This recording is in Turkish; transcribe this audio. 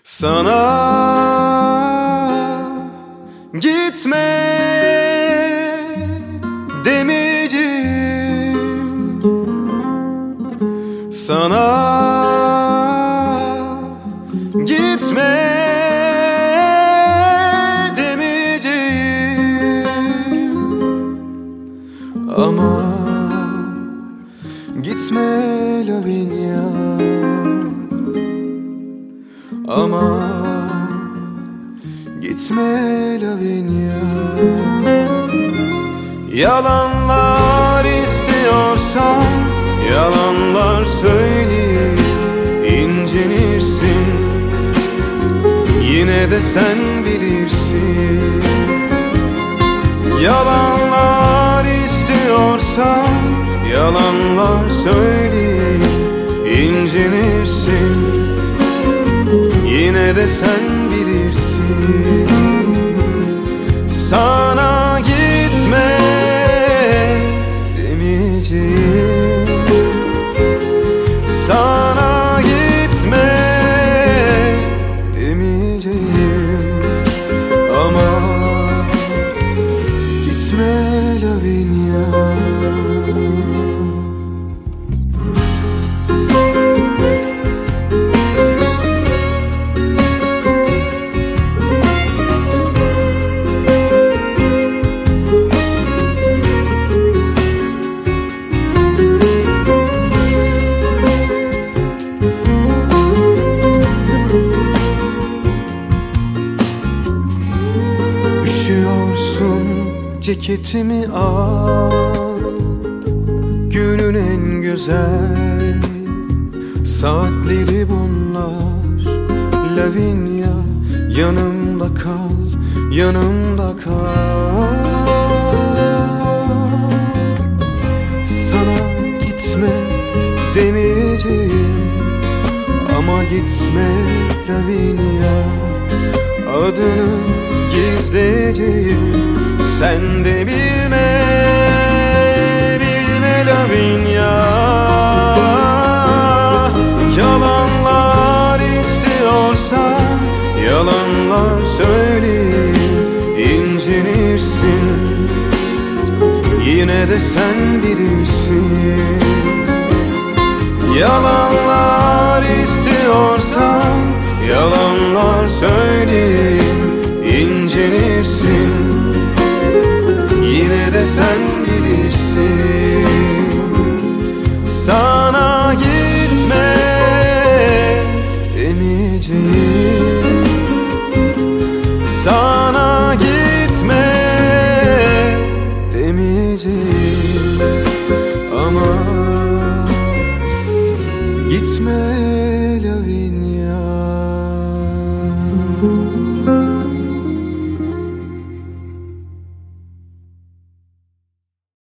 Sana gitme demeyeceğim, sana gitme demeyeceğim, ama gitme Lavinia, ama gitme Lavinia. Yalanlar istiyorsan yalanlar söyleyip incinirsin, yine de sen bilirsin. Yalanlar istiyorsan yalanlar söyleyip incinirsin, yine de sen bilirsin. Sana gitme demeyeceğim, sana gitme demeyeceğim, ama gitme Lavinia. Ceketimi al, günün en güzel saatleri bunlar. Lavinia, yanımda kal, yanımda kal. Sana gitme demeyeceğim, ama gitme Lavinia. Adını gizleyeceğim, sen de bilme, bilme Lavinia. Yalanlar istiyorsan yalanlar söyleyip incinirsin, yine de sen bilirsin. Yalanlar istiyorsan yalanlar söyleyip incinirsin, yine de sen bilirsin.